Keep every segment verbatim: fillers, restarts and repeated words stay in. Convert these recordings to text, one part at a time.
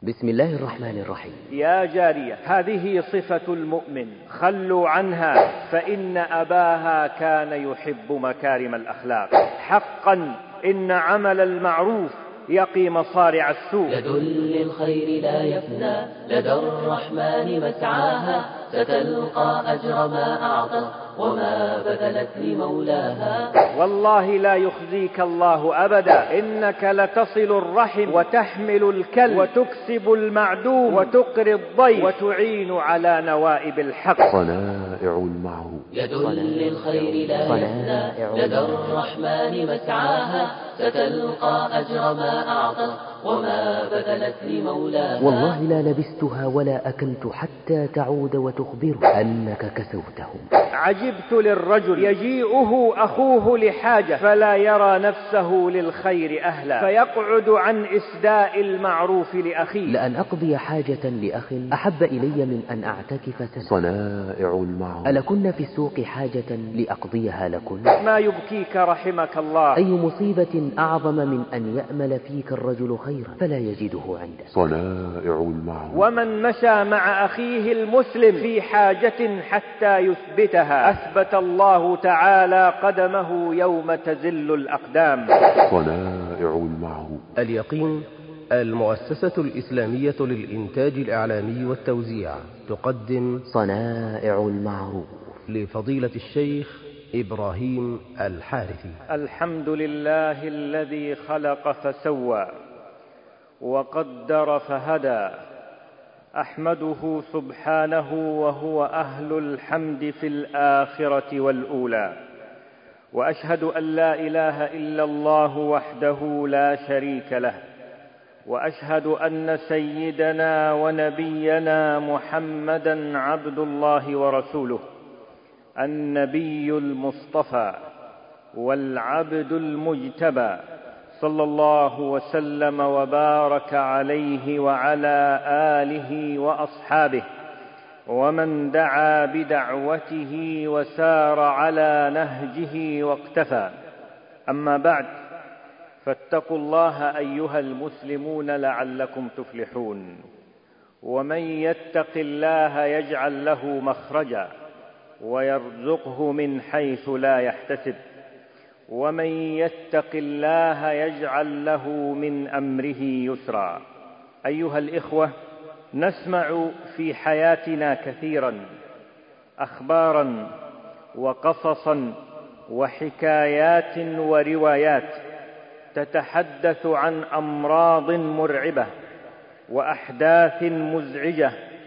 بسم الله الرحمن الرحيم. يا جارية، هذه صفة المؤمن، خلوا عنها فإن أباها كان يحب مكارم الأخلاق. حقا إن عمل المعروف يقي مصارع السوء. يد للخير لا يفنى، لدى الرحمن مسعاها، ستلقى أجر ما أعطى وما بذلت لمولاها. والله لا يخزيك الله أبدا، إنك لتصل الرحم وتحمل الكل وتكسب المعدوم وتقري الضيف وتعين على نوائب الحق. صنائع المعروف. يد للخير لا يفنى، لدى الرحمن مسعاها، ستلقى أجر ما أعطى وما بذلت لمولاها. والله لا لبستها ولا أكلت حتى تعود وتخبر أنك كسوتهم. عجبت للرجل يجيئه أخوه لحاجة فلا يرى نفسه للخير أهلا، فيقعد عن إسداء المعروف لأخيه. لأن أقضي حاجة لأخ أحب إلي من أن أعتكف سنة. صنائع المعروف. ألكن في السوق حاجة لأقضيها لكن؟ ما يبكيك رحمك الله؟ أي مصيبة أعظم من أن يأمل فيك الرجل خيرا فلا يجده عنده. صنائع المعروف. ومن مشى مع أخيه المسلم في حاجة حتى يثبتها أثبت الله تعالى قدمه يوم تزل الأقدام. صنائع المعروف. اليقين المؤسسة الإسلامية للإنتاج الإعلامي والتوزيع تقدم صنائع المعروف لفضيلة الشيخ إبراهيم الحارثي. الحمد لله الذي خلق فسوى وقدر فهدى، أحمده سبحانه وهو أهل الحمد في الآخرة والأولى، وأشهد أن لا إله إلا الله وحده لا شريك له، وأشهد أن سيدنا ونبينا محمدًا عبد الله ورسوله، النبي المصطفى والعبد المجتبى، صلى الله وسلم وبارك عليه وعلى آله وأصحابه ومن دعا بدعوته وسار على نهجه واقتفى. أما بعد، فاتقوا الله أيها المسلمون لعلكم تفلحون. ومن يتق الله يجعل له مخرجا ويرزقه من حيث لا يحتسب، ومن يتق الله يجعل له من أمره يسرا. أيها الإخوة، نسمع في حياتنا كثيرا أخبارا وقصصا وحكايات وروايات تتحدث عن أمراض مرعبة وأحداث مزعجة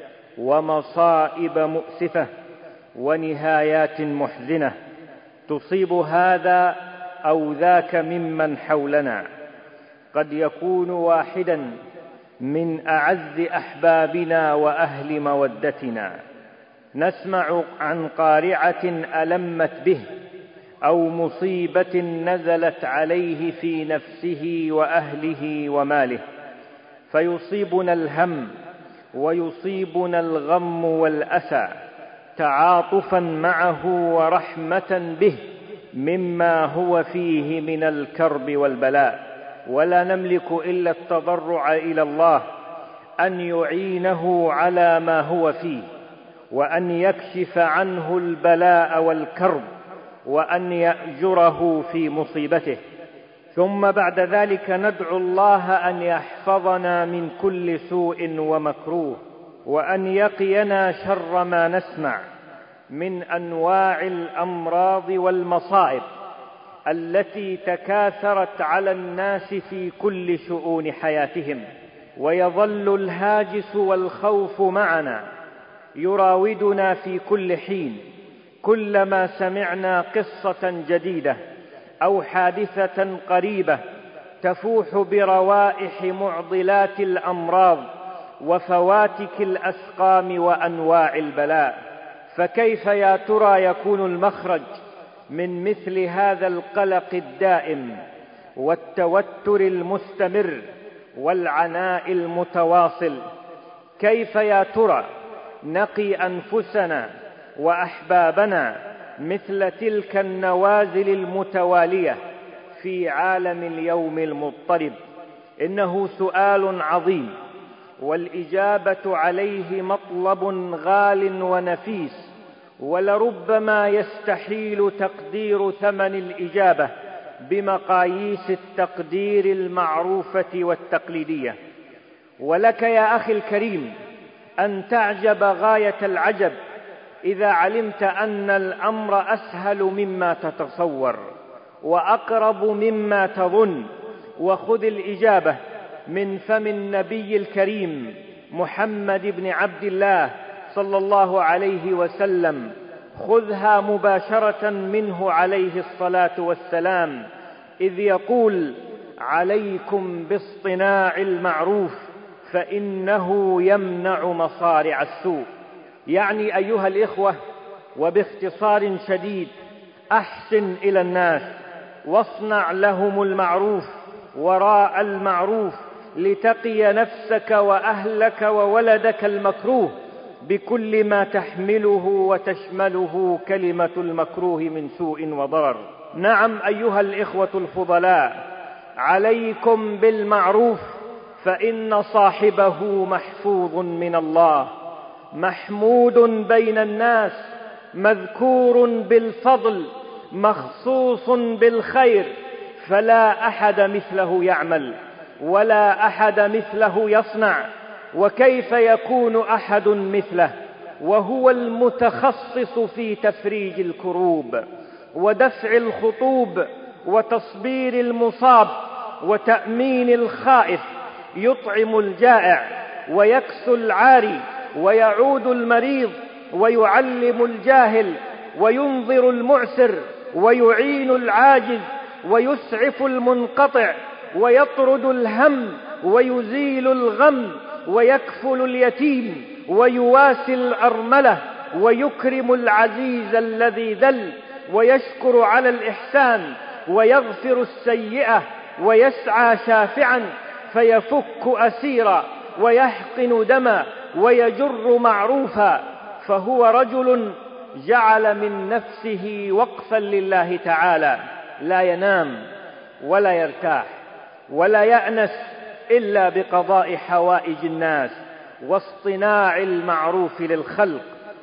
ومصائب مؤسفة ونهايات محزنة تصيب هذا أو ذاك ممن حولنا. قد يكون واحدا من أعز أحبابنا وأهل مودتنا. نسمع عن قارعة ألمت به أو مصيبة نزلت عليه في نفسه وأهله وماله، فيصيبنا الهم ويصيبنا الغم والأسى تعاطفا معه ورحمة به مما هو فيه من الكرب والبلاء، ولا نملك إلا التضرع إلى الله أن يعينه على ما هو فيه، وأن يكشف عنه البلاء والكرب، وأن يأجره في مصيبته. ثم بعد ذلك ندعو الله أن يحفظنا من كل سوء ومكروه، وأن يقينا شر ما نسمع من أنواع الأمراض والمصائب التي تكاثرت على الناس في كل شؤون حياتهم. ويظل الهاجس والخوف معنا يراودنا في كل حين، كلما سمعنا قصة جديدة أو حادثة قريبة تفوح بروائح معضلات الأمراض وفواتك الأسقام وأنواع البلاء. فكيف يا ترى يكون المخرج من مثل هذا القلق الدائم والتوتر المستمر والعناء المتواصل؟ كيف يا ترى نقي أنفسنا وأحبابنا مثل تلك النوازل المتوالية في عالم اليوم المضطرب؟ إنه سؤال عظيم والإجابة عليه مطلب غال ونفيس، ولربما يستحيل تقدير ثمن الإجابة بمقاييس التقدير المعروفة والتقليدية. ولك يا أخي الكريم أن تعجب غاية العجب إذا علمت أن الأمر أسهل مما تتصور وأقرب مما تظن. وخذ الإجابة من فم النبي الكريم محمد بن عبد الله صلى الله عليه وسلم، خذها مباشرة منه عليه الصلاة والسلام، إذ يقول: عليكم باصطناع المعروف فإنه يمنع مصارع السوء. يعني أيها الإخوة، وباختصار شديد، أحسن إلى الناس واصنع لهم المعروف وراء المعروف لتقي نفسك وأهلك وولدك المكروه بكل ما تحمله وتشمله كلمة المكروه من سوء وضرر. نعم أيها الإخوة الفضلاء، عليكم بالمعروف فإن صاحبه محفوظ من الله، محمود بين الناس، مذكور بالفضل، مخصوص بالخير، فلا أحد مثله يعمل ولا أحد مثله يصنع. وكيف يكون أحد مثله وهو المتخصص في تفريج الكروب ودفع الخطوب وتصبير المصاب وتأمين الخائف، يطعم الجائع ويكسو العاري ويعود المريض ويعلم الجاهل وينظر المعسر ويعين العاجز ويسعف المنقطع ويطرد الهم ويزيل الغم ويكفل اليتيم ويواسي الأرملة ويكرم العزيز الذي ذل ويشكر على الإحسان ويغفر السيئة ويسعى شافعا فيفك أسيرا ويحقن دما ويجر معروفا. فهو رجل جعل من نفسه وقفا لله تعالى، لا ينام ولا يرتاح ولا يأنس إلا بقضاء حوائج الناس واصطناع المعروف للخلق.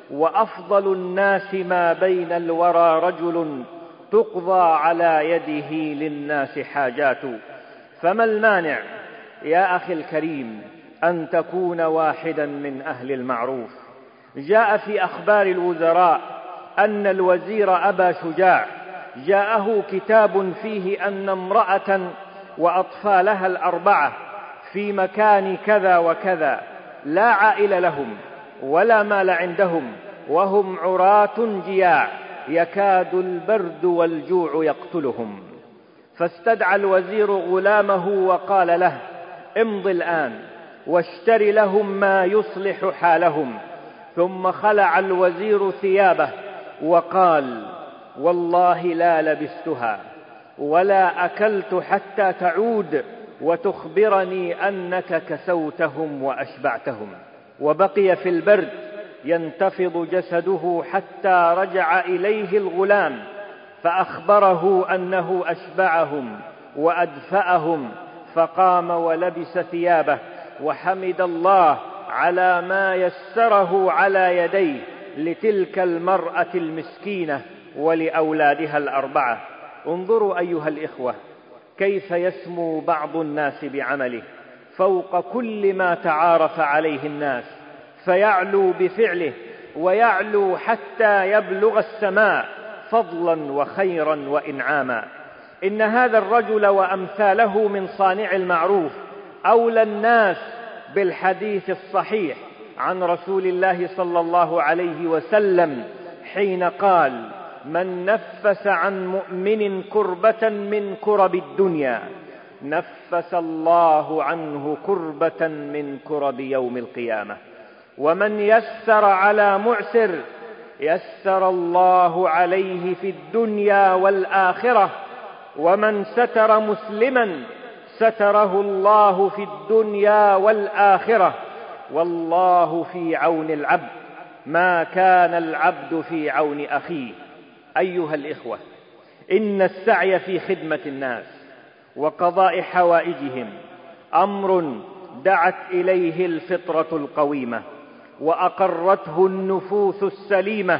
وأفضل الناس ما بين الورى رجل تقضى على يده للناس حاجات. فما المانع يا أخي الكريم أن تكون واحدا من أهل المعروف؟ جاء في أخبار الوزراء أن الوزير أبا شجاع جاءه كتاب فيه أن امرأة وأطفالها الأربعة في مكان كذا وكذا لا عائل لهم ولا مال عندهم وهم عراة جياع يكاد البرد والجوع يقتلهم. فاستدعى الوزير غلامه وقال له: امض الآن واشتر لهم ما يصلح حالهم. ثم خلع الوزير ثيابه وقال: والله لا لبستها ولا أكلت حتى تعود وتخبرني أنك كسوتهم وأشبعتهم. وبقي في البرد ينتفض جسده حتى رجع إليه الغلام فأخبره أنه أشبعهم وأدفأهم، فقام ولبس ثيابه وحمد الله على ما يسره على يديه لتلك المرأة المسكينة ولأولادها الأربعة. انظروا أيها الإخوة كيف يسمو بعض الناس بعمله فوق كل ما تعارف عليه الناس، فيعلو بفعله ويعلو حتى يبلغ السماء فضلا وخيرا وإنعاما. إن هذا الرجل وأمثاله من صانع المعروف أولى الناس بالحديث الصحيح عن رسول الله صلى الله عليه وسلم حين قال: من نفس عن مؤمن كربة من كرب الدنيا نفس الله عنه كربة من كرب يوم القيامة. ومن يسر على معسر يسر الله عليه في الدنيا والآخرة. ومن ستر مسلما ستره الله في الدنيا والآخرة. والله في عون العبد ما كان العبد في عون أخيه. أيها الإخوة، إن السعي في خدمة الناس وقضاء حوائجهم أمر دعت إليه الفطرة القويمة وأقرته النفوس السليمة،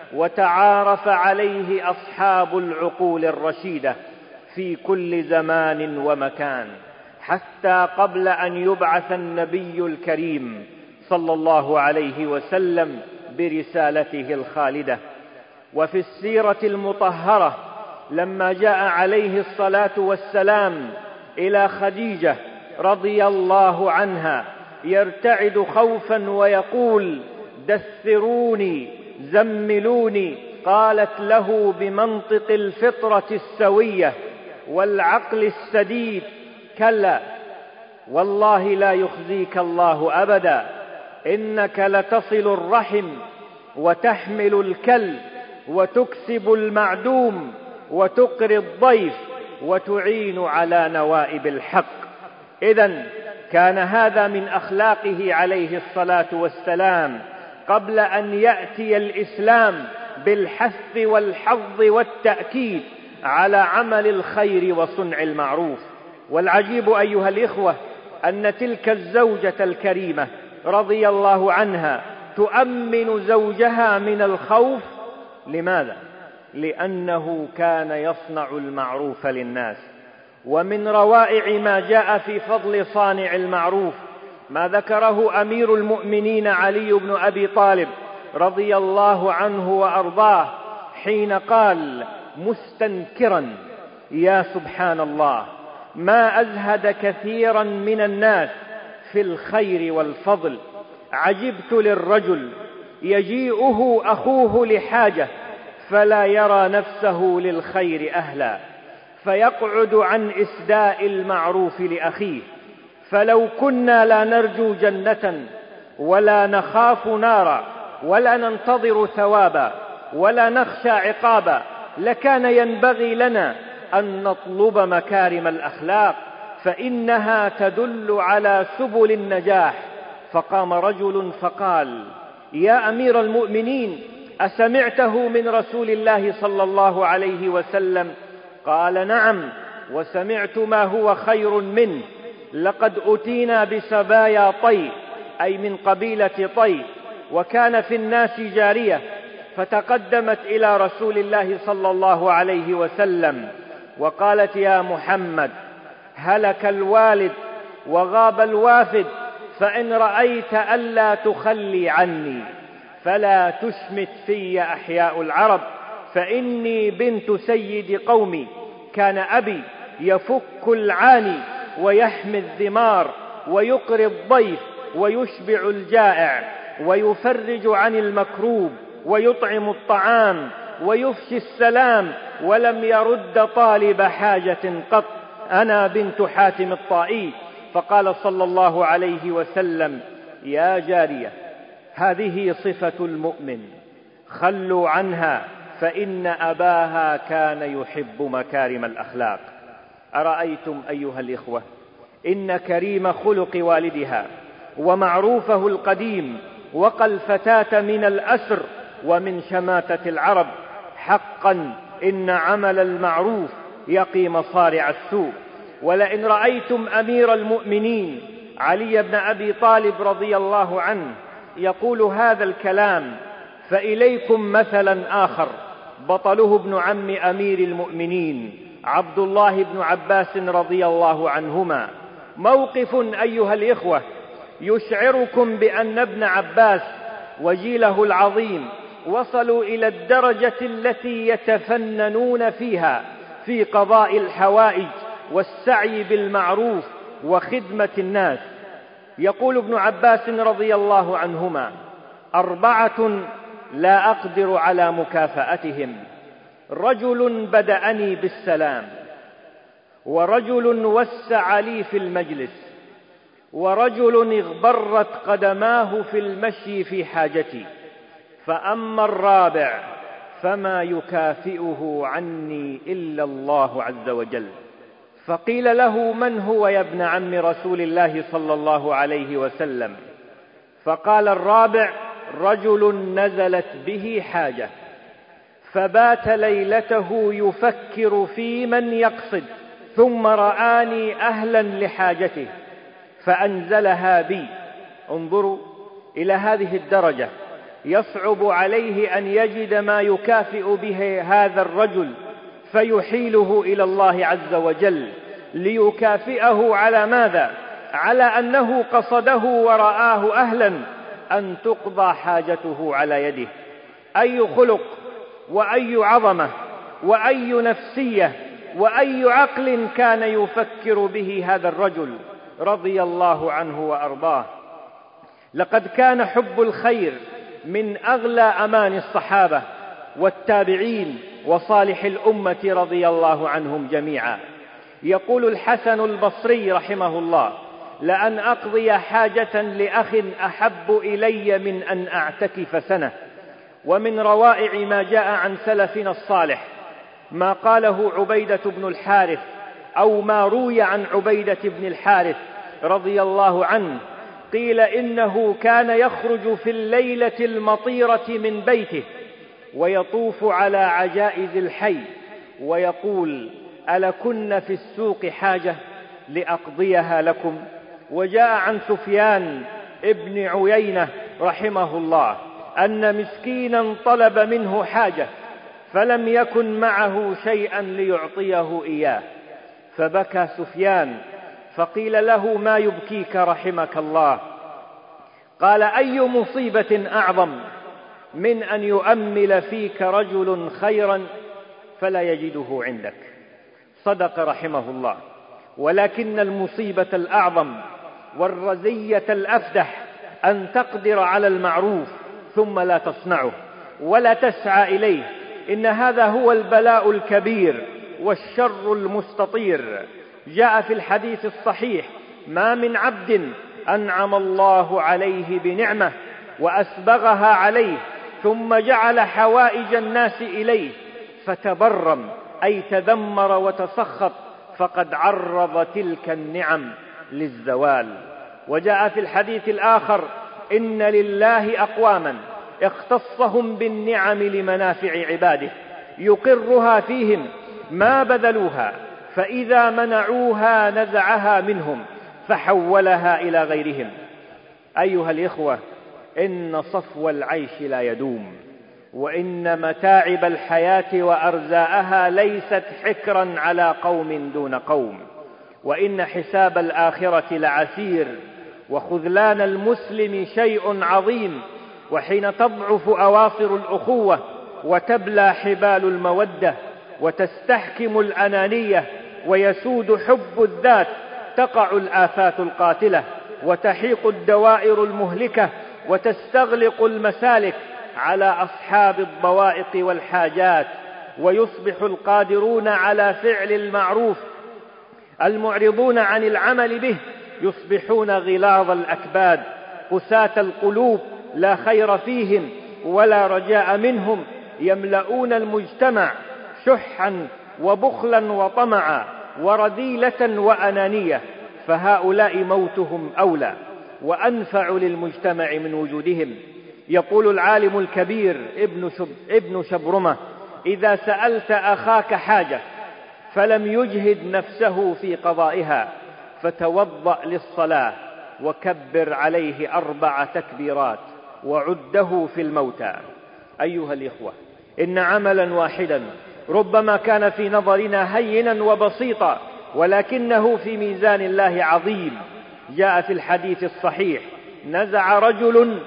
وتعارف عليه أصحاب العقول الرشيدة في كل زمان ومكان، حتى قبل أن يبعث النبي الكريم صلى الله عليه وسلم برسالته الخالدة. وفي السيرة المطهرة لما جاء عليه الصلاة والسلام إلى خديجة رضي الله عنها يرتعد خوفا ويقول: دثروني زملوني، قالت له بمنطق الفطرة السوية والعقل السديد: كلا والله لا يخزيك الله أبدا، إنك لتصل الرحم وتحمل الكل وتكسب المعدوم وتقري الضيف وتعين على نوائب الحق. إذن كان هذا من أخلاقه عليه الصلاة والسلام قبل أن يأتي الإسلام بالحث والحظ والتأكيد على عمل الخير وصنع المعروف. والعجيب أيها الإخوة أن تلك الزوجة الكريمة رضي الله عنها تؤمن زوجها من الخوف. لماذا؟ لأنه كان يصنع المعروف للناس. ومن روائع ما جاء في فضل صانع المعروف ما ذكره أمير المؤمنين علي بن أبي طالب رضي الله عنه وأرضاه حين قال مستنكرا: يا سبحان الله، ما أزهد كثيرا من الناس في الخير والفضل، عجبت للرجل يجيئه أخوه لحاجة فلا يرى نفسه للخير أهلا، فيقعد عن إسداء المعروف لأخيه. فلو كنا لا نرجو جنة ولا نخاف نارا ولا ننتظر ثوابا ولا نخشى عقابا لكان ينبغي لنا أن نطلب مكارم الأخلاق، فإنها تدل على سبل النجاح. فقام رجل فقال: يا أمير المؤمنين، أسمعته من رسول الله صلى الله عليه وسلم؟ قال: نعم، وسمعت ما هو خير منه. لقد أتينا بسبايا طي، أي من قبيلة طي، وكان في الناس جارية، فتقدمت إلى رسول الله صلى الله عليه وسلم وقالت: يا محمد، هلك الوالد وغاب الوافد، فإن رأيت ألا تخلي عني فلا تشمت في أحياء العرب، فإني بنت سيد قومي، كان أبي يفك العاني ويحمي الذمار ويقري الضيف ويشبع الجائع ويفرج عن المكروب ويطعم الطعام ويفشي السلام، ولم يرد طالب حاجة قط. أنا بنت حاتم الطائي. فقال صلى الله عليه وسلم: يا جارية، هذه صفة المؤمن، خلوا عنها فإن أباها كان يحب مكارم الأخلاق. أرأيتم أيها الإخوة إن كريم خلق والدها ومعروفه القديم وقى الفتاة من الأسر ومن شماتة العرب. حقا إن عمل المعروف يقي مصارع السوء. ولئن رأيتم أمير المؤمنين علي بن أبي طالب رضي الله عنه يقول هذا الكلام، فإليكم مثلا آخر بطله ابن عم أمير المؤمنين عبد الله بن عباس رضي الله عنهما. موقف أيها الإخوة يشعركم بأن ابن عباس وجيله العظيم وصلوا إلى الدرجة التي يتفننون فيها في قضاء الحوائج والسعي بالمعروف وخدمة الناس. يقول ابن عباس رضي الله عنهما: أربعة لا أقدر على مكافأتهم: رجل بدأني بالسلام، ورجل وسع لي في المجلس، ورجل اغبرت قدماه في المشي في حاجتي، فأما الرابع فما يكافئه عني إلا الله عز وجل. فقيل له: من هو يا ابن عم رسول الله صلى الله عليه وسلم؟ فقال الرابع: رجل نزلت به حاجة فبات ليلته يفكر في من يقصد، ثم رآني أهلا لحاجته فأنزلها بي. انظروا إلى هذه الدرجة، يصعب عليه أن يجد ما يكافئ به هذا الرجل فيحيله إلى الله عز وجل ليكافئه على ماذا؟ على أنه قصده ورآه أهلا أن تقضى حاجته على يده. أي خلق وأي عظمة وأي نفسية وأي عقل كان يفكر به هذا الرجل رضي الله عنه وأرضاه. لقد كان حب الخير من أغلى أمان الصحابة والتابعين وصالح الأمة رضي الله عنهم جميعا. يقول الحسن البصري رحمه الله: لأن أقضي حاجة لأخ أحب إلي من أن أعتكف سنة. ومن روائع ما جاء عن سلفنا الصالح ما قاله عبيدة بن الحارث، أو ما روي عن عبيدة بن الحارث رضي الله عنه، قيل إنه كان يخرج في الليلة المطيرة من بيته ويطوف على عجائز الحي ويقول: ألكن في السوق حاجة لأقضيها لكم؟ وجاء عن سفيان ابن عيينة رحمه الله أن مسكينا طلب منه حاجة فلم يكن معه شيئا ليعطيه إياه، فبكى سفيان فقيل له: ما يبكيك رحمك الله؟ قال: أي مصيبة أعظم من أن يؤمل فيك رجل خيرا فلا يجده عندك؟ صدق رحمه الله. ولكن المصيبة الأعظم والرزية الأفدح أن تقدر على المعروف ثم لا تصنعه ولا تسعى إليه. إن هذا هو البلاء الكبير والشر المستطير. جاء في الحديث الصحيح: ما من عبد أنعم الله عليه بنعمة وأسبغها عليه ثم جعل حوائج الناس إليه فتبرم أي تذمر وتسخط فقد عرض تلك النعم للزوال. وجاء في الحديث الآخر: إن لله أقواما اختصهم بالنعم لمنافع عباده يقرها فيهم ما بذلوها، فإذا منعوها نزعها منهم فحولها إلى غيرهم. أيها الإخوة، إن صفو العيش لا يدوم، وإن متاعب الحياة وأرزاءها ليست حكرا على قوم دون قوم، وإن حساب الآخرة لعسير، وخذلان المسلم شيء عظيم. وحين تضعف أواصر الأخوة وتبلى حبال المودة وتستحكم الأنانية ويسود حب الذات تقع الآفات القاتلة وتحيق الدوائر المهلكة وتستغلق المسالك على أصحاب الضوائق والحاجات، ويصبح القادرون على فعل المعروف المعرضون عن العمل به يصبحون غلاظ الأكباد قساة القلوب لا خير فيهم ولا رجاء منهم، يملؤون المجتمع شحا وبخلا وطمعا ورذيلة وأنانية، فهؤلاء موتهم أولى وأنفع للمجتمع من وجودهم. يقول العالم الكبير ابن, شب ابن شبرمة: إذا سألت أخاك حاجة فلم يجهد نفسه في قضائها فتوضأ للصلاة وكبر عليه أربع تكبيرات وعده في الموتى. أيها الإخوة، إن عملا واحدا ربما كان في نظرنا هينا وبسيطا ولكنه في ميزان الله عظيم. جاء في الحديث الصحيح: نزع رجل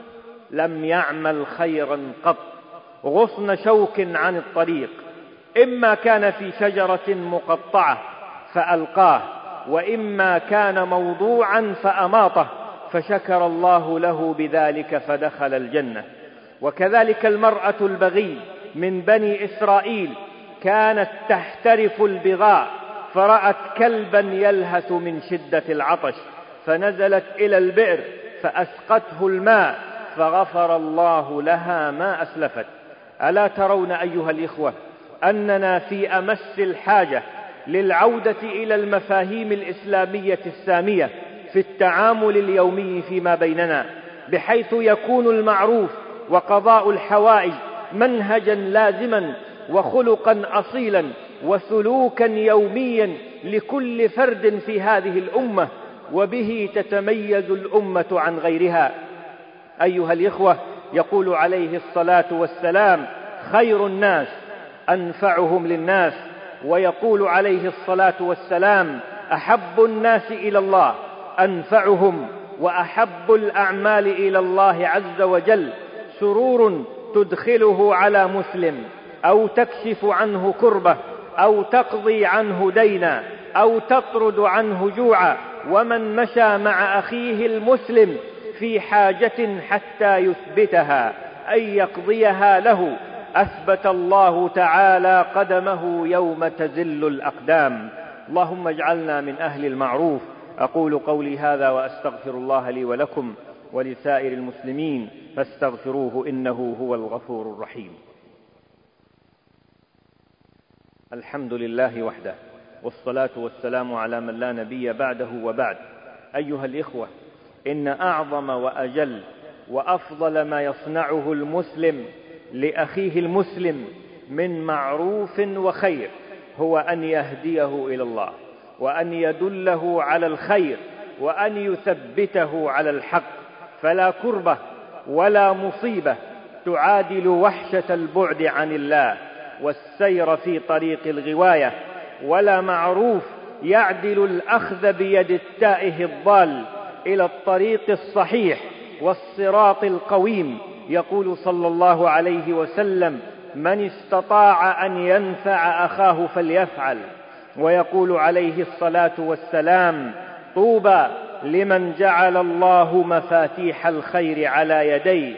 لم يعمل خيرا قط غصن شوك عن الطريق، إما كان في شجرة مقطعة فألقاه، وإما كان موضوعا فأماطه، فشكر الله له بذلك فدخل الجنة. وكذلك المرأة البغي من بني إسرائيل كانت تحترف البغاء فرأت كلبا يلهث من شدة العطش فنزلت إلى البئر فأسقته الماء فغفر الله لها ما أسلفت. ألا ترون أيها الإخوة أننا في أمس الحاجة للعودة إلى المفاهيم الإسلامية السامية في التعامل اليومي فيما بيننا، بحيث يكون المعروف وقضاء الحوائج منهجا لازما وخلقا أصيلا وسلوكا يوميا لكل فرد في هذه الأمة، وبه تتميز الأمة عن غيرها. أيها الإخوة، يقول عليه الصلاة والسلام: خير الناس أنفعهم للناس. ويقول عليه الصلاة والسلام: أحب الناس إلى الله أنفعهم، وأحب الأعمال إلى الله عز وجل سرور تدخله على مسلم، أو تكشف عنه كربة، أو تقضي عنه دينا، أو تطرد عنه جوعا. ومن مشى مع أخيه المسلم في حاجة حتى يثبتها أي يقضيها له أثبت الله تعالى قدمه يوم تزل الأقدام. اللهم اجعلنا من أهل المعروف. أقول قولي هذا وأستغفر الله لي ولكم ولسائر المسلمين فاستغفروه إنه هو الغفور الرحيم. الحمد لله وحده، والصلاة والسلام على من لا نبي بعده وبعد. أيها الإخوة، إن أعظم وأجل وأفضل ما يصنعه المسلم لأخيه المسلم من معروف وخير هو أن يهديه إلى الله، وأن يدله على الخير، وأن يثبته على الحق. فلا كربة ولا مصيبة تعادل وحشة البعد عن الله والسير في طريق الغواية، ولا معروف يعدل الأخذ بيد التائه الضال إلى الطريق الصحيح والصراط القويم. يقول صلى الله عليه وسلم: من استطاع أن ينفع أخاه فليفعل. ويقول عليه الصلاة والسلام: طوبى لمن جعل الله مفاتيح الخير على يديه،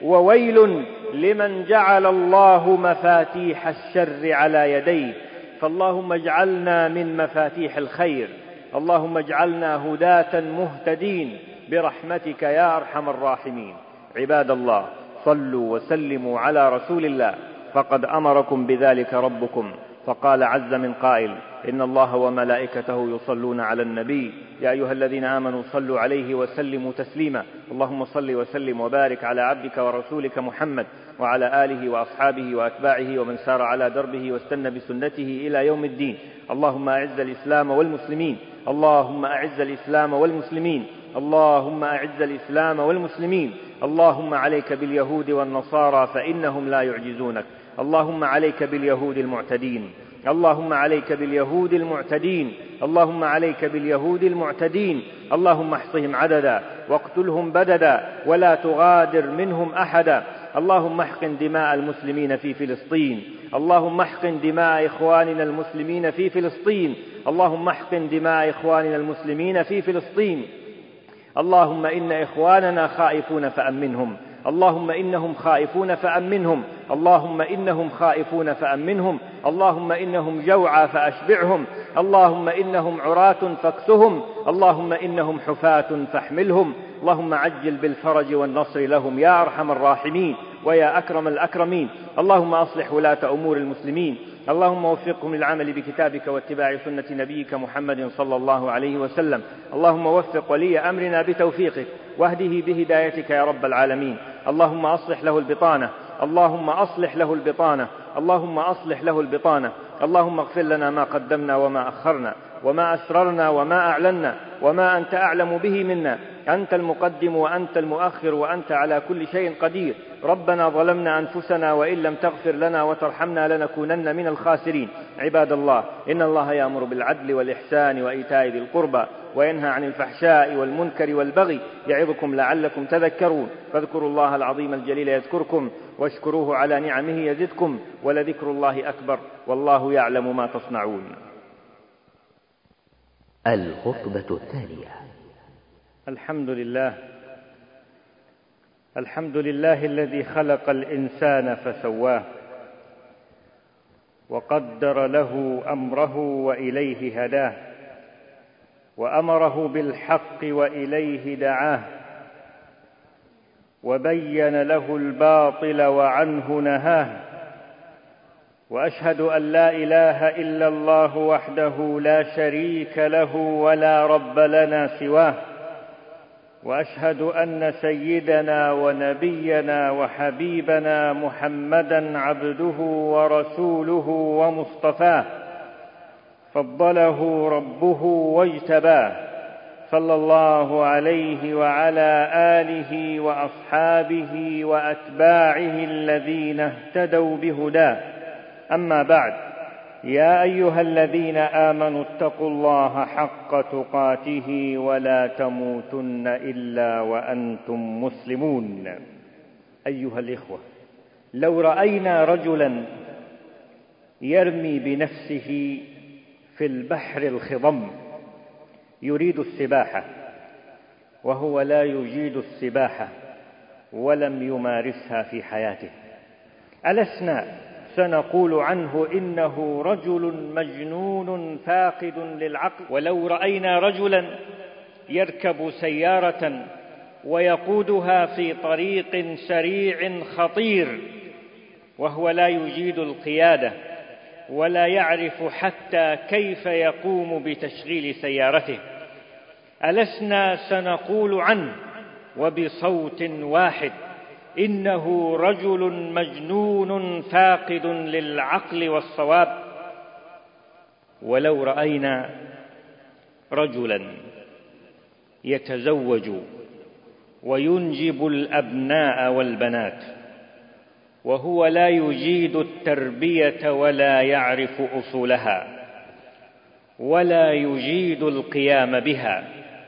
وويل لمن جعل الله مفاتيح الشر على يديه. فاللهم اجعلنا من مفاتيح الخير، اللهم اجعلنا هداة مهتدين برحمتك يا أرحم الراحمين. عباد الله، صلوا وسلموا على رسول الله، فقد أمركم بذلك ربكم، فقال عز من قائل: إن الله وملائكته يصلون على النبي يا أيها الذين آمنوا صلوا عليه وسلموا تسليما. اللهم صل وسلم وبارك على عبدك ورسولك محمد وعلى آله وأصحابه وأتباعه ومن سار على دربه واستنى بسنته إلى يوم الدين. اللهم أعز الإسلام والمسلمين، اللهم أعز الإسلام والمسلمين، اللهم أعز الإسلام والمسلمين. اللهم عليك باليهود والنصارى فإنهم لا يعجزونك. اللهم عليك باليهود المعتدين، اللهم عليك باليهود المعتدين، اللهم عليك باليهود المعتدين. اللهم احصهم عددا واقتلهم بددا ولا تغادر منهم أحدا. اللهم احقن دماء المسلمين في فلسطين، اللهم احقن دماء إخواننا المسلمين في فلسطين، اللهم احقن دماء إخواننا المسلمين في فلسطين. اللهم إن إخواننا خائفون فأمنهم، اللهم إنهم خائفون فأمنهم، اللهم إنهم خائفون فأمنهم، اللهم إنهم جوعى فأشبعهم، اللهم إنهم عراة فاكسهم، اللهم إنهم حفاة فاحملهم. اللهم عجل بالفرج والنصر لهم يا أرحم الراحمين ويا أكرم الأكرمين. اللهم أصلح ولاة أمور المسلمين، اللهم وفقهم للعمل بكتابك واتباع سنة نبيك محمد صلى الله عليه وسلم. اللهم وفق ولي أمرنا بتوفيقك واهده بهدايتك يا رب العالمين. اللهم أصلح له البطانة، اللهم أصلح له البطانة، اللهم أصلح له البطانة. اللهم اغفر لنا ما قدمنا وما أخرنا وما أسررنا وما أعلنا وما أنت أعلم به منا. أنت المقدم وأنت المؤخر وأنت على كل شيء قدير. ربنا ظلمنا أنفسنا وإن لم تغفر لنا وترحمنا لنكونن من الخاسرين. عباد الله، إن الله يأمر بالعدل والإحسان وإيتاء ذي القربى وينهى عن الفحشاء والمنكر والبغي يعظكم لعلكم تذكرون. فاذكروا الله العظيم الجليل يذكركم واشكروه على نعمه يزدكم ولذكر الله أكبر والله يعلم ما تصنعون. الخطبة الثانية. الحمد لله، الحمد لله الذي خلق الإنسان فسواه وقدر له أمره وإليه هداه، وأمره بالحق وإليه دعاه، وبين له الباطل وعنه نهاه. وأشهد أن لا إله إلا الله وحده لا شريك له ولا رب لنا سواه، وأشهد أن سيدنا ونبينا وحبيبنا محمدًا عبده ورسوله ومصطفاه، فضله ربه واجتباه، صلى الله عليه وعلى آله وأصحابه وأتباعه الذين اهتدوا بهداه. أما بعد، يا أيها الذين آمنوا اتقوا الله حق تقاته ولا تموتن إلا وأنتم مسلمون. أيها الإخوة، لو رأينا رجلا يرمي بنفسه في البحر الخضم يريد السباحة وهو لا يجيد السباحة ولم يمارسها في حياته، ألسنا سنقول عنه إنه رجل مجنون فاقد للعقل؟ ولو رأينا رجلا يركب سيارة ويقودها في طريق سريع خطير وهو لا يجيد القيادة ولا يعرف حتى كيف يقوم بتشغيل سيارته، ألسنا سنقول عنه وبصوت واحد إنه رجل مجنون فاقد للعقل والصواب؟ ولو رأينا رجلا يتزوج وينجب الأبناء والبنات وهو لا يجيد التربية ولا يعرف أصولها ولا يجيد القيام بها،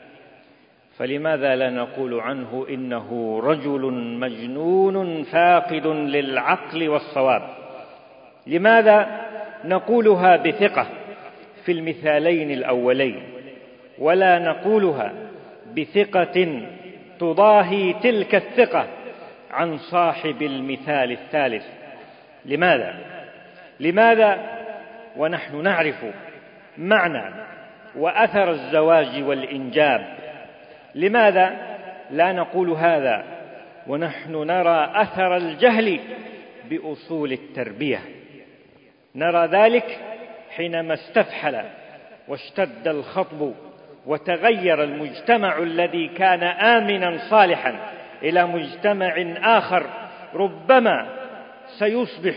فلماذا لا نقول عنه إنه رجل مجنون فاقد للعقل والصواب؟ لماذا نقولها بثقة في المثالين الأولين ولا نقولها بثقة تضاهي تلك الثقة عن صاحب المثال الثالث؟ لماذا؟ لماذا ونحن نعرف معنى وأثر الزواج والإنجاب؟ لماذا لا نقول هذا ونحن نرى أثر الجهل بأصول التربية؟ نرى ذلك حينما استفحل واشتد الخطب وتغير المجتمع الذي كان آمنا صالحا إلى مجتمع آخر ربما سيصبح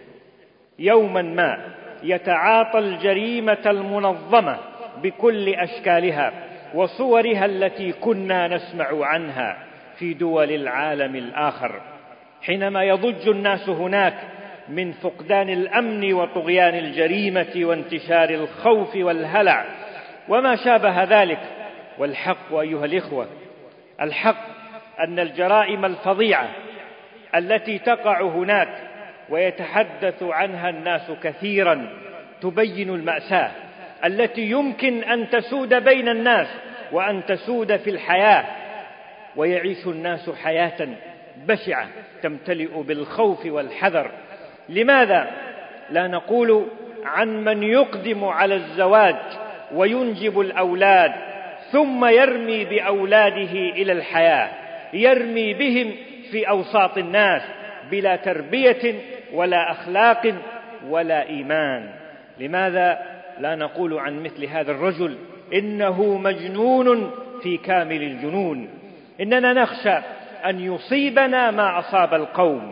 يوما ما يتعاطى الجريمة المنظمة بكل أشكالها وصورها التي كنا نسمع عنها في دول العالم الآخر، حينما يضج الناس هناك من فقدان الأمن وطغيان الجريمة وانتشار الخوف والهلع وما شابه ذلك. والحق أيها الإخوة، الحق أن الجرائم الفظيعة التي تقع هناك ويتحدث عنها الناس كثيرا تبين المأساة التي يمكن أن تسود بين الناس وأن تسود في الحياة، ويعيش الناس حياة بشعة تمتلئ بالخوف والحذر. لماذا لا نقول عن من يقدم على الزواج وينجب الأولاد ثم يرمي بأولاده إلى الحياة، يرمي بهم في أوساط الناس بلا تربية ولا أخلاق ولا إيمان؟ لماذا لا نقول عن مثل هذا الرجل إنه مجنون في كامل الجنون؟ إننا نخشى أن يصيبنا ما أصاب القوم،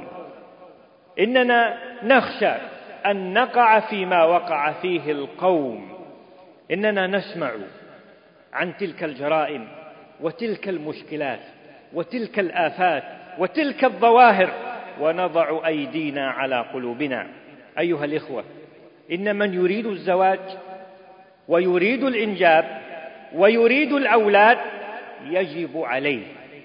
إننا نخشى أن نقع فيما وقع فيه القوم، إننا نسمع عن تلك الجرائم وتلك المشكلات وتلك الآفات وتلك الظواهر ونضع أيدينا على قلوبنا. أيها الإخوة، إن من يريد الزواج ويريد الإنجاب ويريد الأولاد يجب عليه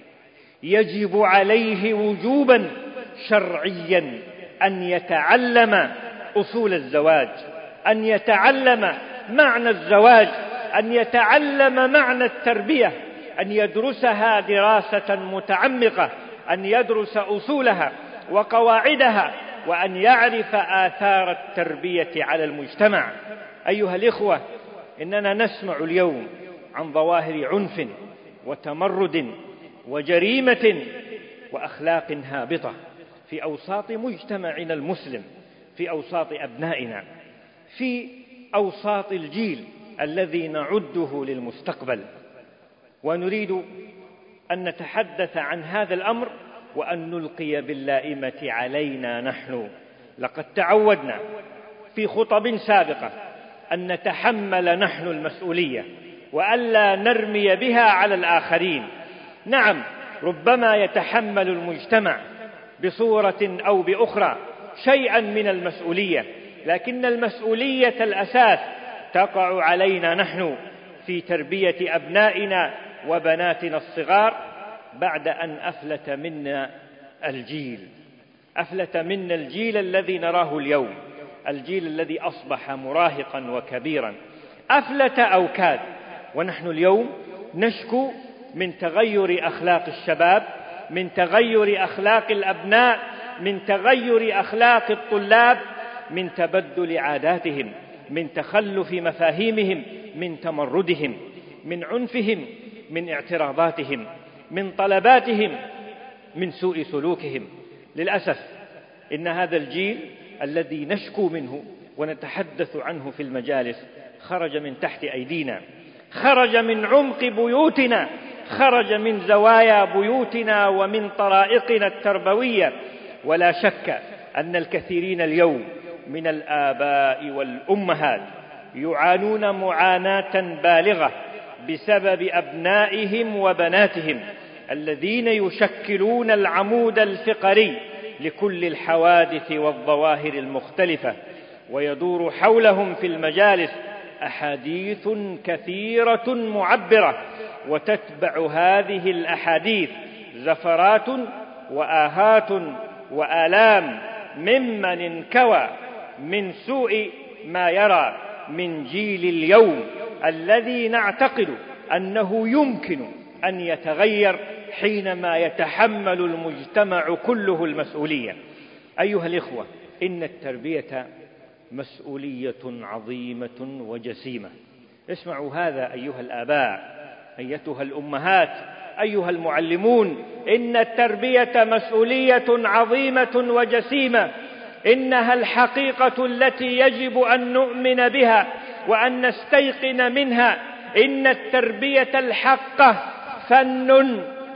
يجب عليه وجوبا شرعيا أن يتعلم أصول الزواج، أن يتعلم معنى الزواج، أن يتعلم معنى التربية، أن يدرسها دراسة متعمقة، أن يدرس أصولها وقواعدها، وأن يعرف آثار التربية على المجتمع. أيها الإخوة، إننا نسمع اليوم عن ظواهر عنف وتمرد وجريمة وأخلاق هابطة في أوساط مجتمعنا المسلم، في أوساط أبنائنا، في أوساط الجيل الذي نعده للمستقبل. ونريد أن نتحدث عن هذا الأمر وأن نلقي باللائمة علينا نحن. لقد تعودنا في خطب سابقة أن نتحمل نحن المسؤولية وألا نرمي بها على الآخرين. نعم، ربما يتحمل المجتمع بصورة أو بأخرى شيئا من المسؤولية، لكن المسؤولية الأساس تقع علينا نحن في تربية أبنائنا وبناتنا الصغار بعد أن أفلت منا الجيل أفلت منا الجيل الذي نراه اليوم، الجيل الذي أصبح مراهقا وكبيرا، أفلت أو كاد. ونحن اليوم نشكو من تغير أخلاق الشباب، من تغير أخلاق الأبناء، من تغير أخلاق الطلاب، من تبدل عاداتهم، من تخلف مفاهيمهم، من تمردهم، من عنفهم، من اعتراضاتهم، من طلباتهم، من سوء سلوكهم. للأسف إن هذا الجيل الذي نشكو منه ونتحدث عنه في المجالس خرج من تحت أيدينا، خرج من عمق بيوتنا، خرج من زوايا بيوتنا ومن طرائقنا التربوية. ولا شك أن الكثيرين اليوم من الآباء والأمهات يعانون معاناة بالغة بسبب أبنائهم وبناتهم الذين يشكلون العمود الفقري لكل الحوادث والظواهر المختلفة، ويدور حولهم في المجالس أحاديث كثيرة معبرة، وتتبع هذه الأحاديث زفرات وآهات وآلام ممن انكوى من سوء ما يرى من جيل اليوم الذي نعتقد أنه يمكن أن يتغير حينما يتحمل المجتمع كله المسؤولية. أيها الإخوة، إن التربية مسؤولية عظيمة وجسيمة. اسمعوا هذا أيها الآباء، أيتها الأمهات، أيها المعلمون، إن التربية مسؤولية عظيمة وجسيمة، إنها الحقيقة التي يجب أن نؤمن بها وأن نستيقن منها. إن التربية الحقة فن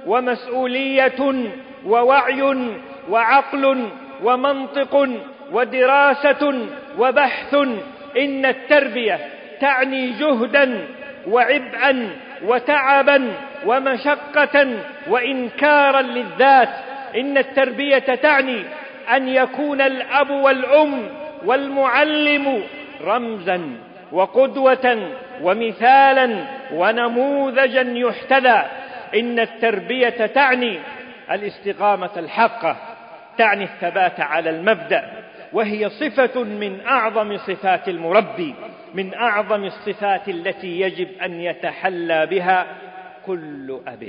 ومسؤولية ووعي وعقل ومنطق ودراسة وبحث. إن التربية تعني جهدا وعبئا وتعبا ومشقة وإنكارا للذات. إن التربية تعني أن يكون الأب والأم والمعلم رمزا وقدوة ومثالا ونموذجا يحتذى. إن التربية تعني الاستقامة الحقة، تعني الثبات على المبدأ، وهي صفة من أعظم صفات المربي، من أعظم الصفات التي يجب أن يتحلى بها كل أب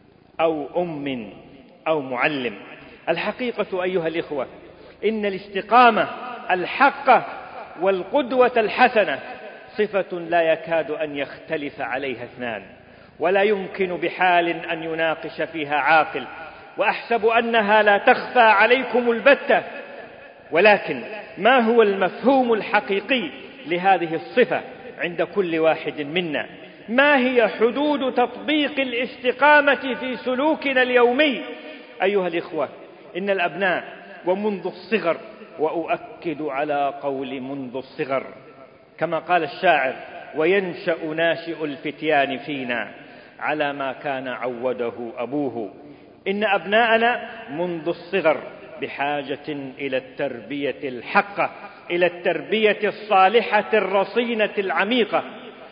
أو أم أو معلم. الحقيقة أيها الإخوة، إن الاستقامة الحقة والقدوة الحسنة صفة لا يكاد أن يختلف عليها اثنان، ولا يمكن بحال أن يناقش فيها عاقل، وأحسب أنها لا تخفى عليكم البتة. ولكن ما هو المفهوم الحقيقي لهذه الصفة عند كل واحد منا؟ ما هي حدود تطبيق الاستقامة في سلوكنا اليومي؟ أيها الإخوة، إن الأبناء ومنذ الصغر، وأؤكد على قول منذ الصغر، كما قال الشاعر: وينشأ ناشئ الفتيان فينا على ما كان عوده أبوه. إن أبناءنا منذ الصغر بحاجة إلى التربية الحقة، إلى التربية الصالحة الرصينة العميقة.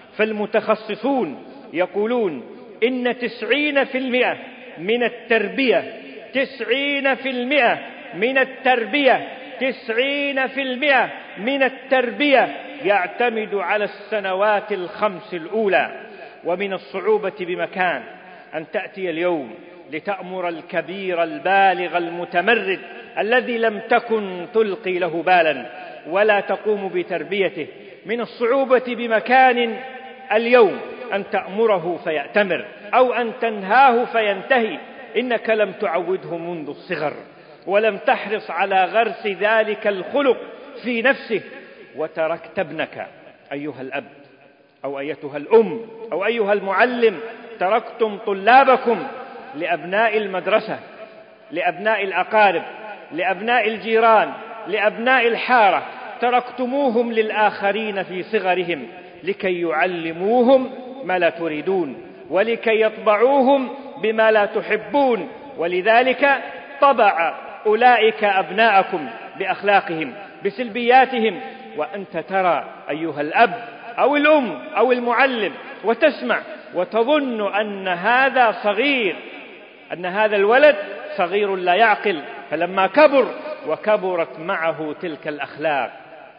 فالمتخصصون يقولون إن تسعين في المئة من التربية تسعين في المئة من التربية تسعين في المئة من التربية يعتمد على السنوات الخمس الأولى. ومن الصعوبة بمكان أن تأتي اليوم لتأمر الكبير البالغ المتمرد الذي لم تكن تلقي له بالا ولا تقوم بتربيته، من الصعوبة بمكان اليوم أن تأمره فيأتمر أو أن تنهاه فينتهي. إنك لم تعوده منذ الصغر، ولم تحرص على غرس ذلك الخلق في نفسه، وتركت ابنك أيها الأب أو أيتها الأم أو أيها المعلم، تركتم طلابكم لأبناء المدرسة، لأبناء الأقارب، لأبناء الجيران، لأبناء الحارة، تركتموهم للآخرين في صغرهم لكي يعلموهم ما لا تريدون، ولكي يطبعوهم بما لا تحبون، ولذلك طبع أولئك أبناءكم بأخلاقهم بسلبياتهم. وأنت ترى أيها الأب أو الأم أو المعلم وتسمع وتظن أن هذا صغير، أن هذا الولد صغير لا يعقل، فلما كبر وكبرت معه تلك الأخلاق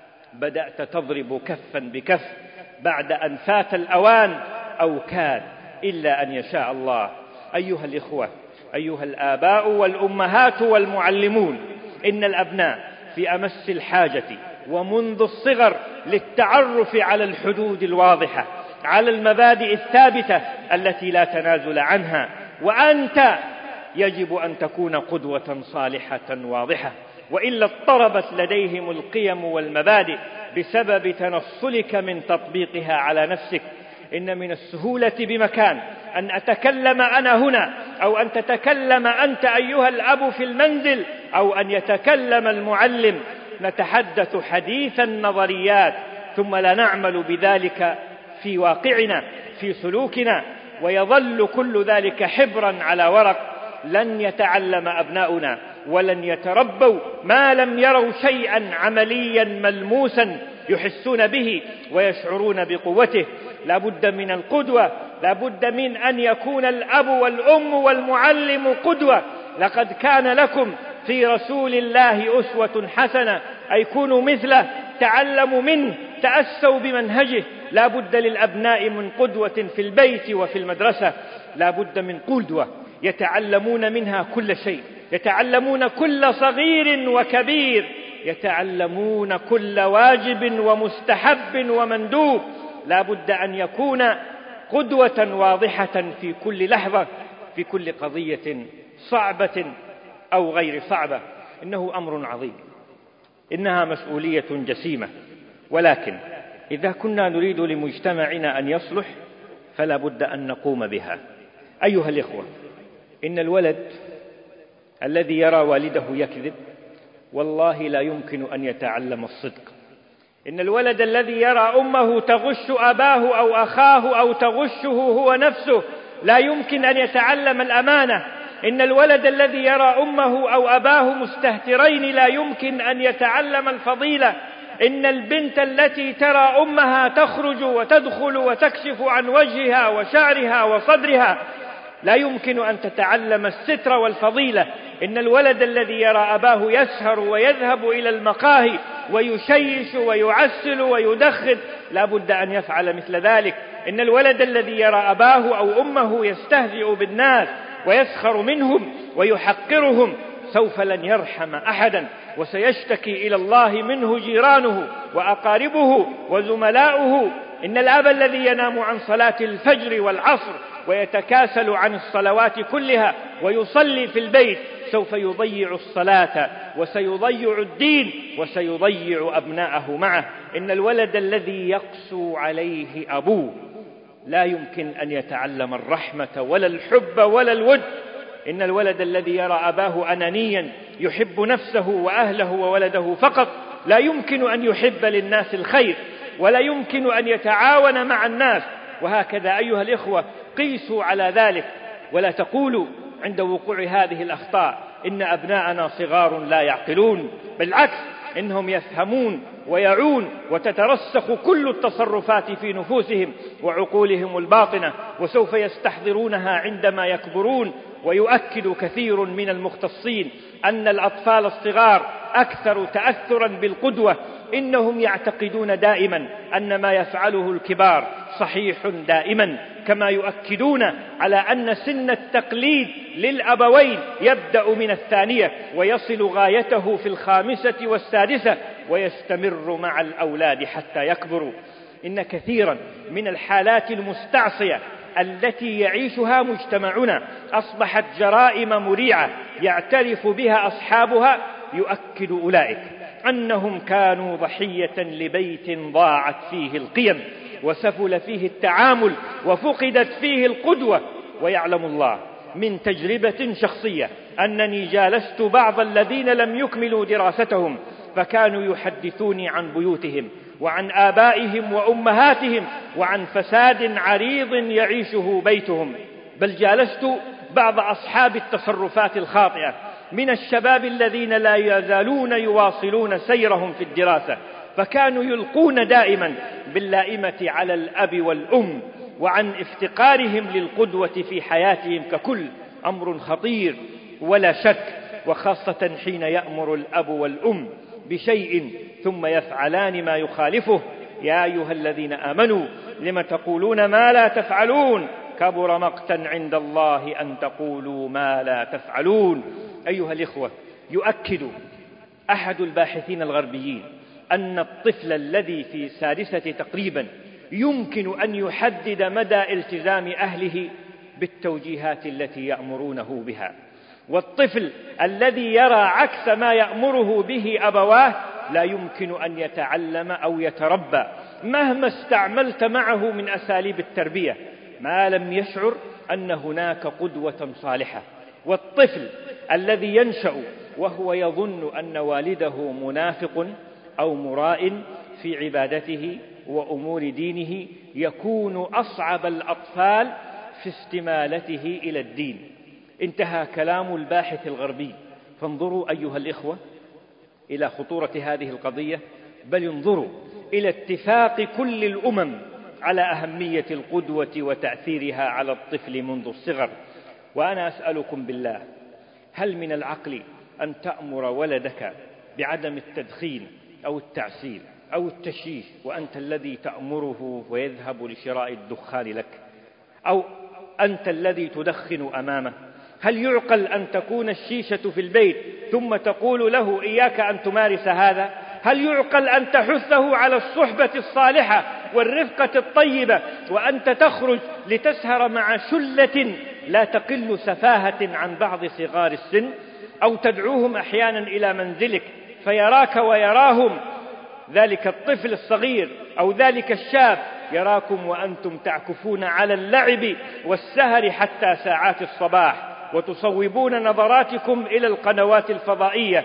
بدأت تضرب كفا بكف بعد أن فات الأوان أو كاد، إلا أن يشاء الله. أيها الإخوة، أيها الآباء والأمهات والمعلمون، إن الأبناء في أمس الحاجة ومنذ الصغر للتعرف على الحدود الواضحة، على المبادئ الثابتة التي لا تنازل عنها، وأنت يجب أن تكون قدوة صالحة واضحة، وإلا اضطربت لديهم القيم والمبادئ بسبب تنصلك من تطبيقها على نفسك. إن من السهولة بمكان أن أتكلم أنا هنا، أو أن تتكلم أنت أيها الأب في المنزل، أو أن يتكلم المعلم، نتحدث حديث النظريات ثم لا نعمل بذلك في واقعنا في سلوكنا، ويظل كل ذلك حبرا على ورق. لن يتعلم أبناؤنا ولن يتربوا ما لم يروا شيئا عمليا ملموسا يحسون به ويشعرون بقوته. لا بد من القدوة، لا بد من أن يكون الأب والأم والمعلم قدوة. لقد كان لكم في رسول الله أسوة حسنة، أي كونوا مثله، تعلموا منه، تأسوا بمنهجه. لا بد للأبناء من قدوة في البيت وفي المدرسة، لا بد من قدوة يتعلمون منها كل شيء، يتعلمون كل صغير وكبير، يتعلمون كل واجب ومستحب ومندوب. لا بد أن يكون قدوة واضحة في كل لحظة، في كل قضية صعبة أو غير صعبة. إنه أمر عظيم، إنها مسؤولية جسيمة، ولكن إذا كنا نريد لمجتمعنا أن يصلح فلا بد أن نقوم بها. أيها الإخوة، إن الولد الذي يرى والده يكذب والله لا يمكن أن يتعلم الصدق. إن الولد الذي يرى أمه تغش أباه أو أخاه أو تغشه هو نفسه لا يمكن أن يتعلم الأمانة. إن الولد الذي يرى أمه أو أباه مستهترين لا يمكن أن يتعلم الفضيلة. إن البنت التي ترى أمها تخرج وتدخل وتكشف عن وجهها وشعرها وصدرها لا يمكن أن تتعلم الستر والفضيلة. إن الولد الذي يرى أباه يسهر ويذهب إلى المقاهي ويشيش ويعسل ويدخن لا بد أن يفعل مثل ذلك. إن الولد الذي يرى أباه أو أمه يستهزئ بالناس ويسخر منهم ويحقرهم سوف لن يرحم أحدا، وسيشتكي إلى الله منه جيرانه وأقاربه وزملاؤه. إن الأب الذي ينام عن صلاة الفجر والعصر ويتكاسل عن الصلوات كلها ويصلي في البيت سوف يضيع الصلاة وسيضيع الدين وسيضيع أبناءه معه. إن الولد الذي يقسو عليه أبوه لا يمكن أن يتعلم الرحمة ولا الحب ولا الود. إن الولد الذي يرى أباه أنانيا يحب نفسه وأهله وولده فقط لا يمكن أن يحب للناس الخير ولا يمكن أن يتعاون مع الناس. وهكذا أيها الإخوة قيسوا على ذلك، ولا تقولوا عند وقوع هذه الأخطاء إن أبناءنا صغار لا يعقلون، بالعكس إنهم يفهمون ويعون وتترسخ كل التصرفات في نفوسهم وعقولهم الباطنة، وسوف يستحضرونها عندما يكبرون. ويؤكد كثير من المختصين أن الأطفال الصغار أكثر تأثرا بالقدوة. إنهم يعتقدون دائما أن ما يفعله الكبار صحيح دائما، كما يؤكدون على أن سن التقليد للأبوين يبدأ من الثانية ويصل غايته في الخامسة والسادسة ويستمر مع الأولاد حتى يكبروا. إن كثيرا من الحالات المستعصية التي يعيشها مجتمعنا أصبحت جرائم مريعة يعترف بها أصحابها، يؤكد أولئك أنهم كانوا ضحية لبيت ضاعت فيه القيم وسفل فيه التعامل وفقدت فيه القدوة. ويعلم الله من تجربة شخصية أنني جالست بعض الذين لم يكملوا دراستهم فكانوا يحدثوني عن بيوتهم وعن آبائهم وأمهاتهم وعن فساد عريض يعيشه بيتهم. بل جالست بعض أصحاب التصرفات الخاطئة من الشباب الذين لا يزالون يواصلون سيرهم في الدراسة، فكانوا يلقون دائما باللائمة على الأب والأم وعن افتقارهم للقدوة في حياتهم ككل. أمر خطير ولا شك، وخاصة حين يأمر الأب والأم بشيء ثم يفعلان ما يخالفه. يا أيها الذين آمنوا لم تقولون ما لا تفعلون كبر مقتا عند الله أن تقولوا ما لا تفعلون. أيها الإخوة، يؤكد أحد الباحثين الغربيين أن الطفل الذي في سادسة تقريبا يمكن أن يحدد مدى التزام أهله بالتوجيهات التي يأمرونه بها، والطفل الذي يرى عكس ما يأمره به أبواه لا يمكن أن يتعلم أو يتربى مهما استعملت معه من أساليب التربية ما لم يشعر أن هناك قدوة صالحة. والطفل الذي ينشأ وهو يظن أن والده منافق أو مراء في عبادته وأمور دينه يكون أصعب الأطفال في استمالته إلى الدين. انتهى كلام الباحث الغربي. فانظروا أيها الإخوة إلى خطورة هذه القضية، بل انظروا إلى اتفاق كل الأمم على أهمية القدوة وتأثيرها على الطفل منذ الصغر. وأنا أسألكم بالله، هل من العقل أن تأمر ولدك بعدم التدخين أو التعسيل أو التشيش وأنت الذي تأمره ويذهب لشراء الدخان لك، أو أنت الذي تدخن أمامه؟ هل يعقل أن تكون الشيشة في البيت ثم تقول له إياك أن تمارس هذا؟ هل يعقل أن تحثه على الصحبة الصالحة والرفقة الطيبة وأنت تخرج لتسهر مع شلة لا تقل سفاهة عن بعض صغار السن، أو تدعوهم أحيانا إلى منزلك فيراك ويراهم ذلك الطفل الصغير أو ذلك الشاب يراكم وأنتم تعكفون على اللعب والسهر حتى ساعات الصباح، وتصوبون نظراتكم إلى القنوات الفضائية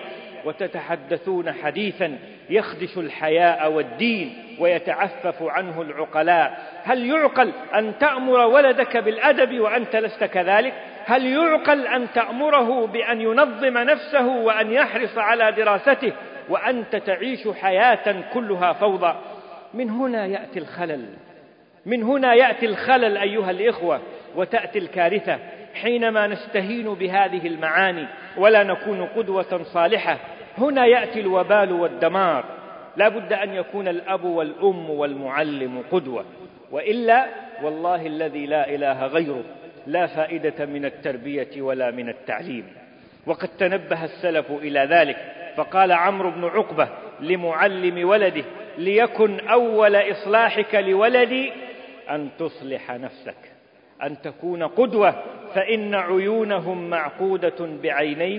وتتحدثون حديثا يخدش الحياء والدين ويتعفف عنه العقلاء. هل يعقل أن تأمر ولدك بالأدب وأنت لست كذلك؟ هل يعقل أن تأمره بأن ينظم نفسه وأن يحرص على دراسته وأنت تعيش حياة كلها فوضى؟ من هنا يأتي الخلل، من هنا يأتي الخلل أيها الإخوة، وتأتي الكارثة حينما نستهين بهذه المعاني ولا نكون قدوة صالحة. هنا يأتي الوبال والدمار. لا بد أن يكون الأب والأم والمعلم قدوة، وإلا والله الذي لا إله غيره لا فائدة من التربية ولا من التعليم. وقد تنبه السلف إلى ذلك، فقال عمرو بن عقبة لمعلم ولده: ليكن أول إصلاحك لولدي أن تصلح نفسك، أن تكون قدوة، فإن عيونهم معقودة بعينيك،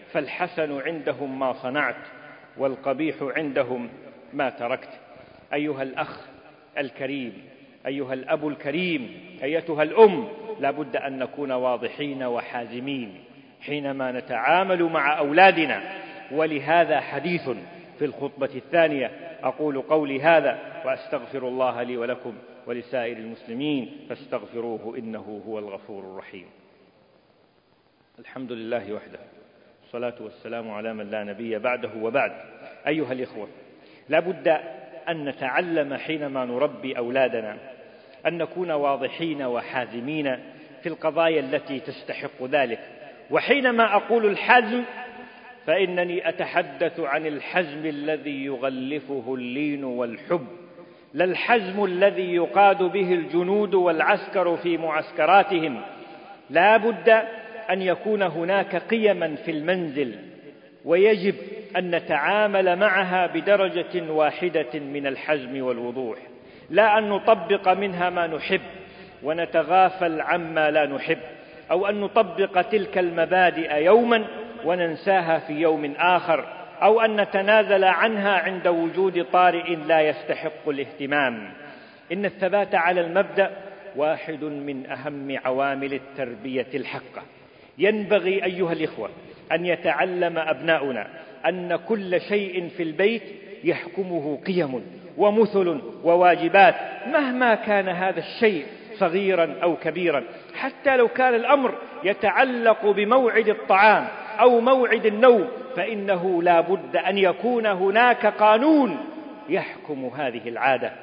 فالحسن عندهم ما صنعت والقبيح عندهم ما تركت. أيها الأخ الكريم، أيها الأب الكريم، أيتها الأم، لا بد أن نكون واضحين وحازمين حينما نتعامل مع أولادنا. ولهذا حديث في الخطبة الثانية. أقول قولي هذا وأستغفر الله لي ولكم ولسائر المسلمين فاستغفروه إنه هو الغفور الرحيم. الحمد لله وحده، الصلاة والسلام على من لا نبي بعده. وبعد، أيها الإخوة، لا بد أن نتعلم حينما نربي أولادنا أن نكون واضحين وحازمين في القضايا التي تستحق ذلك. وحينما أقول الحزم فإنني أتحدث عن الحزم الذي يغلفه اللين والحب، لا الحزم الذي يقاد به الجنود والعسكر في معسكراتهم. لا بد أن يكون هناك قيما في المنزل، ويجب أن نتعامل معها بدرجة واحدة من الحزم والوضوح، لا أن نطبق منها ما نحب ونتغافل عما لا نحب، أو أن نطبق تلك المبادئ يوما وننساها في يوم آخر، أو أن نتنازل عنها عند وجود طارئ لا يستحق الاهتمام. إن الثبات على المبدأ واحد من أهم عوامل التربية الحقة. ينبغي أيها الإخوة أن يتعلم أبناؤنا أن كل شيء في البيت يحكمه قيم ومثل وواجبات، مهما كان هذا الشيء صغيرا أو كبيرا، حتى لو كان الأمر يتعلق بموعد الطعام أو موعد النوم، فإنه لا بد أن يكون هناك قانون يحكم هذه العادة.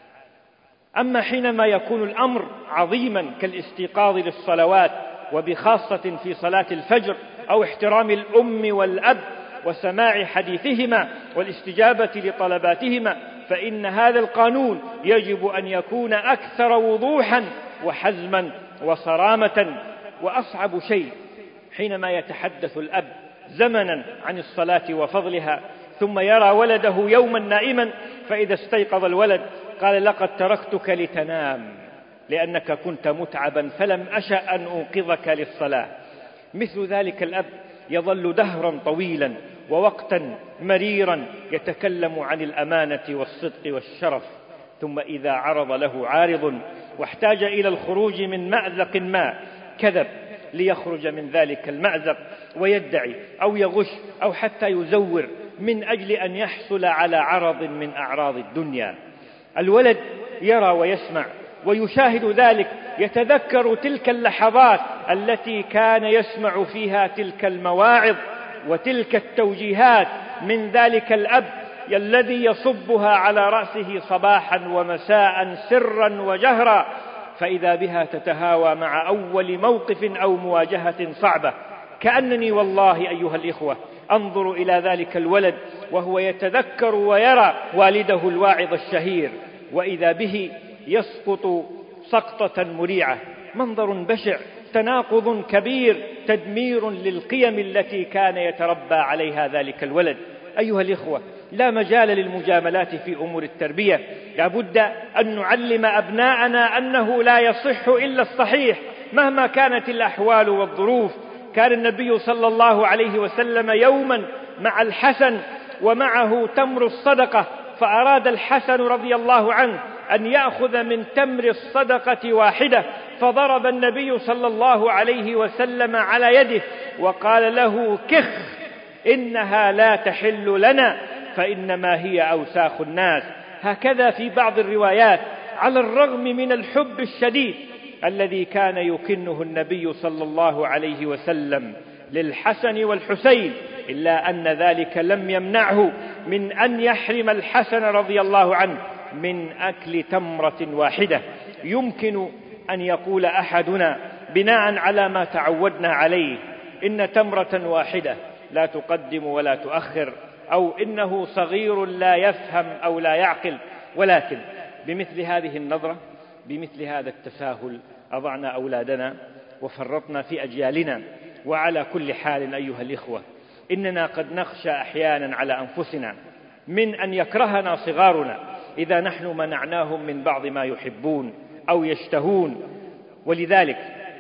أما حينما يكون الأمر عظيما كالاستيقاظ للصلوات، وبخاصة في صلاة الفجر، أو احترام الأم والأب وسماع حديثهما والاستجابة لطلباتهما، فإن هذا القانون يجب أن يكون أكثر وضوحا وحزما وصرامة. وأصعب شيء حينما يتحدث الأب زمنا عن الصلاة وفضلها، ثم يرى ولده يوما نائما، فإذا استيقظ الولد قال: لقد تركتك لتنام لأنك كنت متعبا فلم أشأ أن أوقظك للصلاة. مثل ذلك الأب يظل دهرا طويلا ووقتا مريرا يتكلم عن الأمانة والصدق والشرف، ثم إذا عرض له عارض واحتاج إلى الخروج من مأزق ما كذب ليخرج من ذلك المأزق، ويدعي أو يغش أو حتى يزور من أجل أن يحصل على عرض من أعراض الدنيا. الولد يرى ويسمع ويشاهد ذلك، يتذكر تلك اللحظات التي كان يسمع فيها تلك المواعظ وتلك التوجيهات من ذلك الأب الذي يصبها على رأسه صباحا ومساء سرا وجهرا، فإذا بها تتهاوى مع أول موقف أو مواجهة صعبة. كأنني والله أيها الإخوة أنظر إلى ذلك الولد وهو يتذكر ويرى والده الواعظ الشهير، وإذا به يسقط سقطة مريعة. منظر بشع، تناقض كبير، تدمير للقيم التي كان يتربى عليها ذلك الولد. أيها الإخوة، لا مجال للمجاملات في أمور التربية، لا بد أن نعلم أبناءنا أنه لا يصح إلا الصحيح مهما كانت الأحوال والظروف. كان النبي صلى الله عليه وسلم يوما مع الحسن ومعه تمر الصدقة، فأراد الحسن رضي الله عنه أن يأخذ من تمر الصدقة واحدة، فضرب النبي صلى الله عليه وسلم على يده وقال له: كخ، إنها لا تحل لنا، فإنما هي أوساخ الناس. هكذا في بعض الروايات، على الرغم من الحب الشديد الذي كان يكنه النبي صلى الله عليه وسلم للحسن والحسين، إلا أن ذلك لم يمنعه من أن يحرم الحسن رضي الله عنه من أكل تمرة واحدة. يمكن أن يقول أحدنا بناء على ما تعودنا عليه: إن تمرة واحدة لا تقدم ولا تؤخر، أو إنه صغير لا يفهم أو لا يعقل. ولكن بمثل هذه النظرة، بمثل هذا التساهل، أضعنا أولادنا وفرطنا في أجيالنا. وعلى كل حال أيها الإخوة، إننا قد نخشى أحيانا على أنفسنا من أن يكرهنا صغارنا إذا نحن منعناهم من بعض ما يحبون أو يشتهون، ولذلك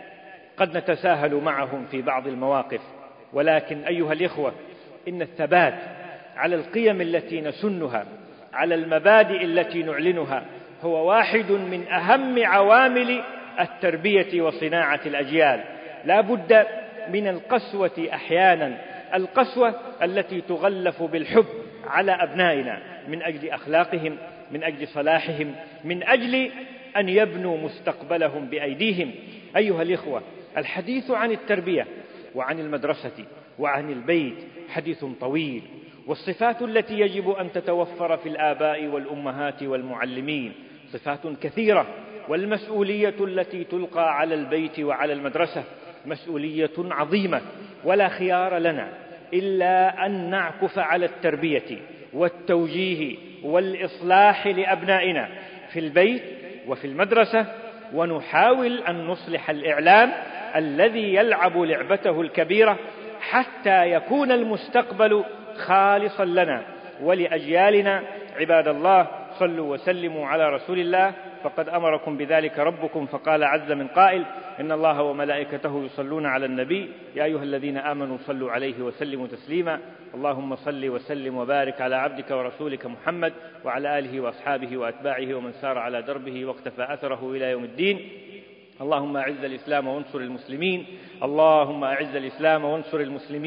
قد نتساهل معهم في بعض المواقف. ولكن أيها الإخوة، إن الثبات على القيم التي نسنها، على المبادئ التي نعلنها، هو واحد من أهم عوامل التربية وصناعة الأجيال. لا بد من القسوة أحيانا، القسوة التي تغلف بالحب على أبنائنا من أجل أخلاقهم، من أجل صلاحهم، من أجل أن يبنوا مستقبلهم بأيديهم. أيها الإخوة، الحديث عن التربية وعن المدرسة وعن البيت حديث طويل، والصفات التي يجب أن تتوفر في الآباء والأمهات والمعلمين صفات كثيرة، والمسؤولية التي تلقى على البيت وعلى المدرسة مسؤولية عظيمة، ولا خيار لنا إلا أن نعكف على التربية والتوجيه والإصلاح لأبنائنا في البيت وفي المدرسة، ونحاول أن نصلح الإعلام الذي يلعب لعبته الكبيرة حتى يكون المستقبل خالصا لنا ولأجيالنا. عباد الله، صلوا وسلموا على رسول الله، فقد أمركم بذلك ربكم، فقال عز من قائل: إن الله وملائكته يصلون على النبي يا أيها الذين آمنوا صلوا عليه وسلموا تسليما. اللهم صل وسلم وبارك على عبدك ورسولك محمد وعلى آله وأصحابه وأتباعه ومن سار على دربه واقتفى أثره إلى يوم الدين. اللهم أعز الإسلام وانصر المسلمين، اللهم أعز الإسلام وانصر المسلمين،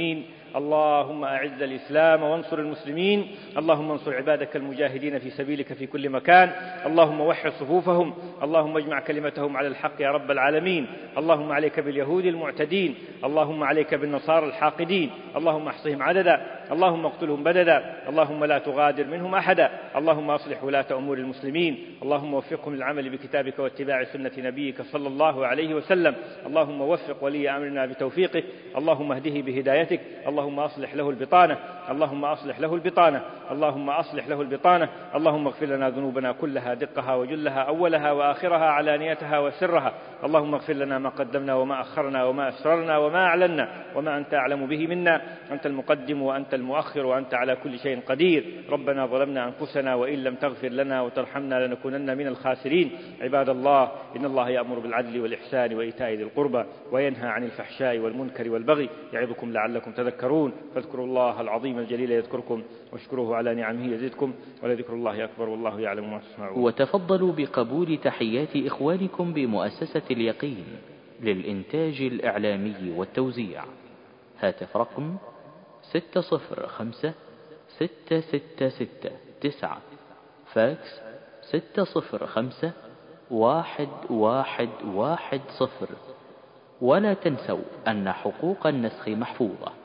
اللهم أعز الإسلام وانصر المسلمين، اللهم انصر عبادك المجاهدين في سبيلك في كل مكان، اللهم وحد صفوفهم، اللهم اجمع كلمتهم على الحق يا رب العالمين. اللهم عليك باليهود المعتدين، اللهم عليك بالنصارى الحاقدين، اللهم احصهم عددا، اللهم اقتلهم بددا، اللهم لا تغادر منهم أحدا. اللهم أصلح ولاة أمور المسلمين، اللهم وفقهم للعمل بكتابك واتباع سنة نبيك صلى الله عليه وسلم. اللهم وفق ولي أمرنا بتوفيقك، اللهم اهده بهدايتك، اللهم أصلح له البطانة، اللهم أصلح له البطانة، اللهم أصلح له البطانة. اللهم اغفر لنا ذنوبنا كلها دقها وجلها، أولها وآخرها، علانيتها وسرها. اللهم اغفر لنا ما قدمنا وما أخرنا وما أسررنا وما أعلنا وما أنت أعلم به منا. أنت المقدم وأنت المؤخر وأنت على كل شيء قدير. ربنا ظلمنا أنفسنا وإن لم تغفر لنا وترحمنا لنكونن من الخاسرين. عباد الله، إن الله يأمر بالعدل والإحسان وإيتاء ذي القربى وينهى عن الفحشاء والمنكر والبغي يعظكم لعلكم تذكرون. فاذكروا الله العظيم الجليل يذكركم واشكروه على نعمه يزدكم ولذكر الله أكبر والله يعلم ما تصنعون. وتفضلوا بقبول تحيات إخوانكم بمؤسسة اليقين للإنتاج الإعلامي والتوزيع. هاتف رقم ستة صفر خمسة ستة ستة ستة تسعة، فاكس ستة صفر خمسة واحد واحد واحد صفر. ولا تنسوا أن حقوق النسخ محفوظة.